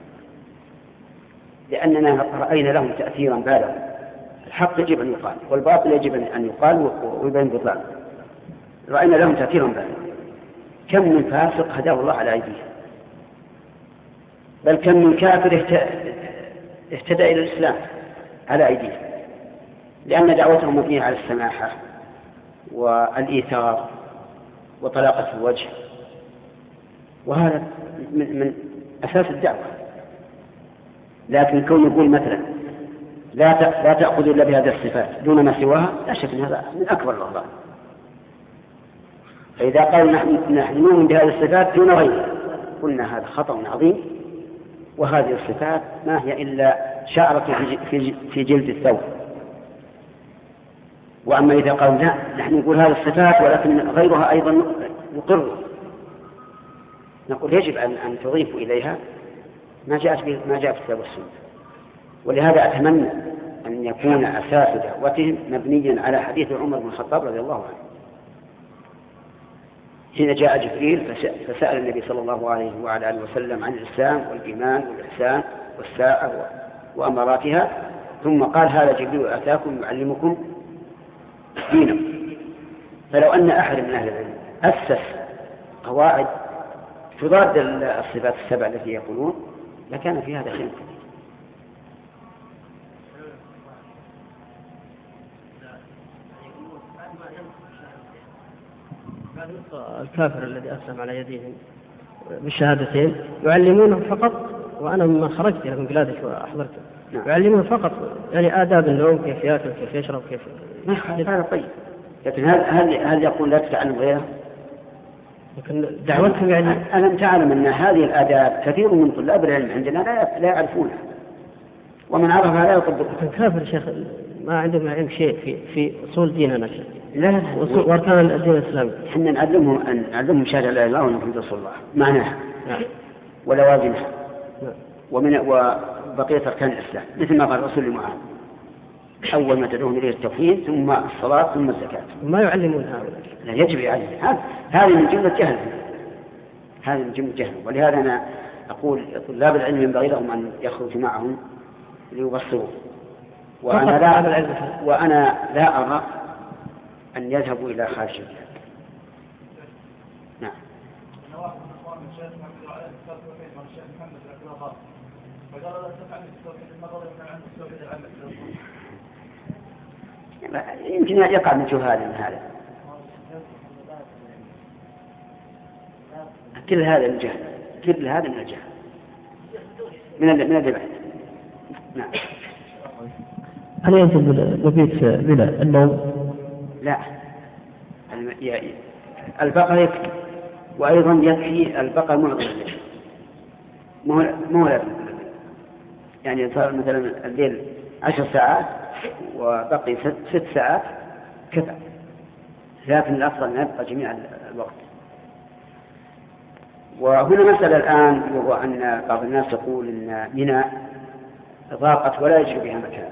لأننا رأينا لهم تأثيرا بالغا. الحق يجب أن يقال والباطل يجب أن يقال ويبين بطلانه. رأينا لهم تأثيرا بالغا. كم من فاسق هداه الله على أيديه، بل كم من كافر اهتدى إلى الإسلام على أيديه، لأن دعوتهم مبنية على السماحة والإيثار وطلاقة الوجه، وهذا من أساس الدعوة. لكن كون يقول مثلا لا تأخذ إلا بهذه الصفات دون ما سواها، لا شك أن هذا من أكبر الأخطاء. فإذا قالوا نحن نؤمن بهذه الصفات دون غيرها قلنا هذا خطأ عظيم، وهذه الصفات ما هي إلا شعرة في جلد الثوب. وأما إذا قالوا لا نحن نقول هذه الصفات ولكن غيرها أيضا يقر، نقول يجب أن تضيفوا إليها ما جاء في الكتاب والسنة. ولهذا أتمنى أن يكون أساس دعوتهم مبنيا على حديث عمر بن الخطاب رضي الله عنه حين جاء جبريل فسأل النبي صلى الله عليه وعلى آله وسلم عن الإسلام والإيمان والإحسان والساعة وأمراتها، ثم قال هذا جبريل أتاكم يعلمكم دينكم. فلو أن أحد من أهل العلم أسس قواعد تضاد الصفات السبع التي يقولون لكان في هذا خير كثير. الكافر الذي أسلم على يديهم بالشهادتين يعلمونه فقط، وأنا مما خرجت إلى من بلادك وأحضرت يعلمونه فقط يعني آداب النوم، كيف يأكل، كيف يشرب، كيف هذا طيب. لكن هل يقول لا تتعلم غيرها؟ لكن دعوتهم يعني ألم تعلم أن هذه الآداب كثير من طلاب العلم عندنا لا يعرفونها، ومن عرفها لا يطبقها. لكن كافر شيخ ما عندهم علم شيء في أصول ديننا شيء. لا واركان الدين الإسلامي. إحنا نعلمهم شهادة لا إله إلا الله ومحمد رسول الله معناها ولوازمها وبقية أركان الإسلام، مثل ما قال الرسول لمعاذ: أول ما تدعوهم إليه التوحيد ثم الصلاة ثم الزكاة. ما يعلمون هؤلاء. لا، يجب يعلم. هذه من جملة جهل، هذه من جملة جهل. ولهذا أنا أقول طلاب العلم ينبغي لهم أن يخرجوا معهم ليبصروا، وأنا لا أرى أن يذهبوا إلى خارج البلاد. نعم. يمكن يقع من جهال من هذا، كل هذا من جهل، كل هذا من الجهل، من البعد. نعم. هل ينزل المبيت بلا النوم؟ لا، البقاء يكفي، وأيضا يكفي البقاء معظم الليل، مو لازم. يعني صار مثلا الليل 10 ساعات وبقي 6 ساعات كفى، لكن الأفضل أن يبقى جميع الوقت. وهنا مسألة الآن، وهو أن بعض الناس يقول أن منى ضاقت ولا يجري بها مكان.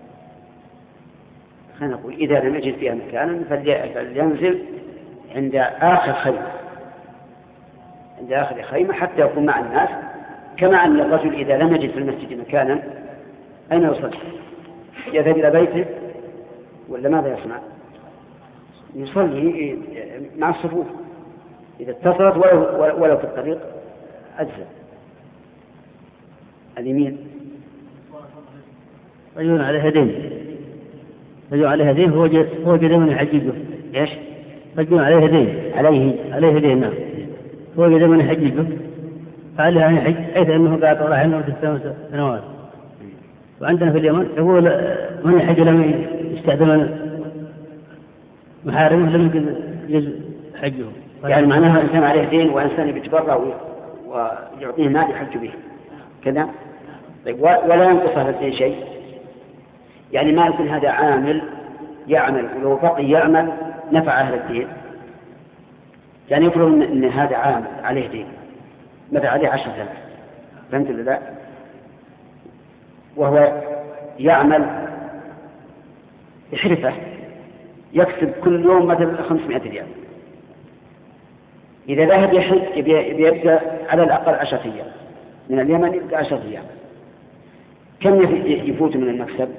خلينا نقول إذا لم يجد فيها مكانا فلينزل عند آخر خيمة، عند آخر خيمة حتى يكون مع الناس، كما أن الرجل إذا لم يجد في المسجد مكانا أين يصلي؟ يذهب إلى بيته ولا ماذا يصنع؟ يصلي مع الصفوف، إذا اتصلت ولو في الطريق أجزاء. اليمين رجل عليه دين، رجل عليه دين هو جد من يحججه. إيش؟ رجل عليه دين، عليه دين. نعم. هو جد من يحججه، فعليه أن يحج، حيث أنه قاعد طلع عنه في 8 سنوات. وعندنا في اليمن يقول من يحج لم يستأذن محارمه لم يجوز حجه. يعني معناها إنسان عليه دين وإنسان يتبرع ويعطيه مال يحج به كذا، طيب ولا ينقص هذا الدين شيء. يعني ما يكون هذا عامل يعمل ولو بقي يعمل نفع أهل الدين. يعني يفرض أن هذا عامل عليه دين مثلا عليه 10,000، فهمت ولا لا؟ وهو يعمل بحرفة يكسب كل يوم مثلا 500 ريال. إذا ذهب يحج يبدأ على الأقل 10 أيام من اليمن، يبدأ 10 أيام. كم يفوت من المكسب؟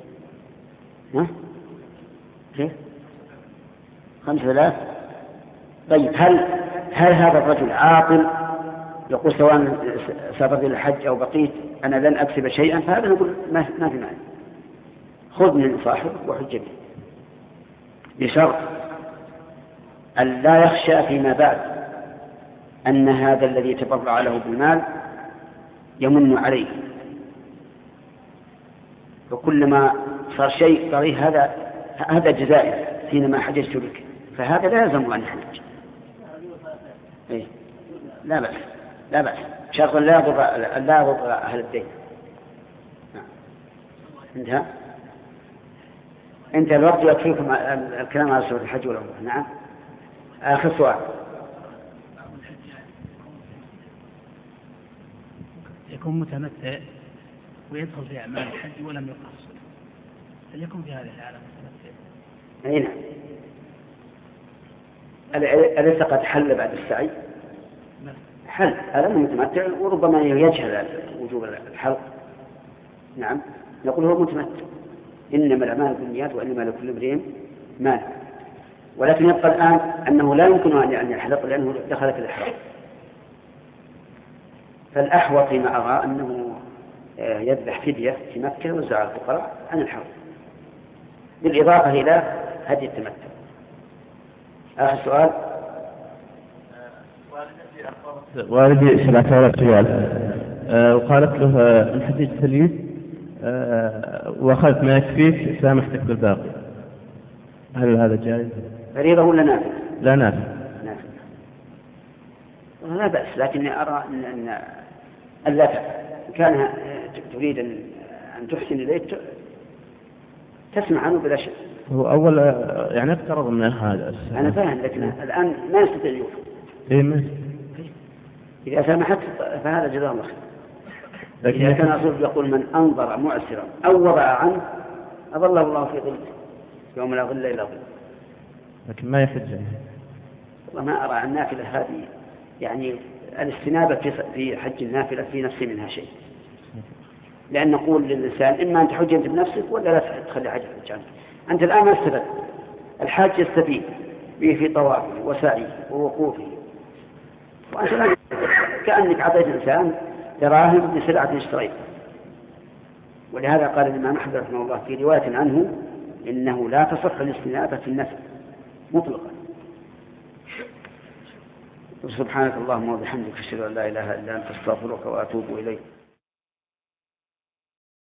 5,000. طيب هل هذا الرجل عاقل يقول سواء سافرت إلى الحج أو بقيت أنا لن أكسب شيئا؟ فهذا نقول ما في معنى، خذ من صاحب وحج به، بشرط أن لا يخشى فيما بعد أن هذا الذي تبرع له بالمال يمن عليه، وكلما صار شيء طريق هذا جزائي حينما حججت لك، فهذا لا يلزم أن يحج. إيه؟ لا بأس شرط لا يضر أهل الدين. انتهى. انت الوقت يكفيكم الكلام على سورة الحج والعمرة. نعم. آخر سؤال. يكون متمتع ويدخل في أعمال الحج ولم يقصر، هل يكون في هذه الحالة متمتع؟ أي نعم. أليس قد حل بعد السعي؟ حل، هذا متمتع، وربما يجهل وجوب الحلق. نعم، نقول هو متمتع، إنما الأعمال بالنيات وإنما لكل امرئ ما نوى. ولكن يبقى الآن أنه لا يمكن أن يحلق لأنه دخل في الإحرام. فالأحوط ما أرى أنه يذبح فدية في مكة ويوزع على الفقراء عن الحرم، بالإضافة إلى هدي التمتع. آخر سؤال. والدي 7,000 ريال، وقالت له إن حججت لي وأخذت ما يكفيك سامحتك بالباقي، هل هذا جائز؟ فريضة ولا نافلة؟ لا نافلة. لا بأس، لكني أرى أن ألا كان تريد أن تحسن إليه تسمع عنه بلا شيء. هو أول يعني اقترض من هذا. أنا فاهم، لكن الآن ما يستطيع يوفي. إيه ما. إذا سامحت فهذا جزاه الله خير. إذا كان الرسول يقول من أنظر معسرا أو وضع عنه أظله الله في ظله يوم لا ظل إلا ظله. لكن ما يحج والله ما أرى النافلة هذه يعني الاستنابة في حج النافلة في نفسه منها شيء، لأن نقول للإنسان إما أن تحج أنت بنفسك ولا لا تخلي حاجة حج عنك. أنت الآن ما استفدت، الحاج يستفيد به في طوافه وسعيه ووقوفه، وأنت لا كأنك أعطيت إنسان دراهم بسلعة اشتريتها. ولهذا قال الإمام أحمد رحمه الله في رواية عنه إنه لا تصح الاستنابة في النفل مطلقا. سبحانك اللهم وبحمدك أشهد أن لا إله إلا أنت أستغفرك وأتوب إليك.